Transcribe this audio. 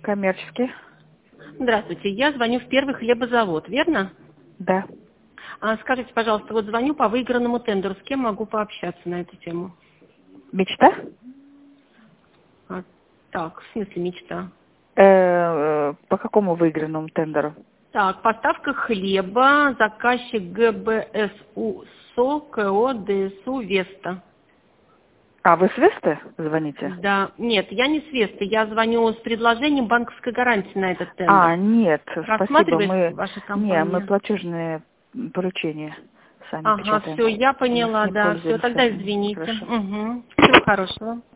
Коммерческий. Здравствуйте, я звоню в Первый хлебозавод, верно? Да. Скажите, пожалуйста, вот звоню по выигранному тендеру, с кем могу пообщаться на эту тему? Мечта? Так, в смысле мечта? По какому выигранному тендеру? Так, поставка хлеба, заказчик ГБСУ СО КО ДСУ Веста. А, вы с Весты звоните? Да, нет, я не с Весты, я звоню с предложением банковской гарантии на этот тендер. А, нет, спасибо. Рассматривает ваша Не, мы компания? платежные поручения сами Ага, печатаем. все, я Мы поняла, не да, все, пользуемся. тогда извините. Хорошо. Угу. Всего хорошего.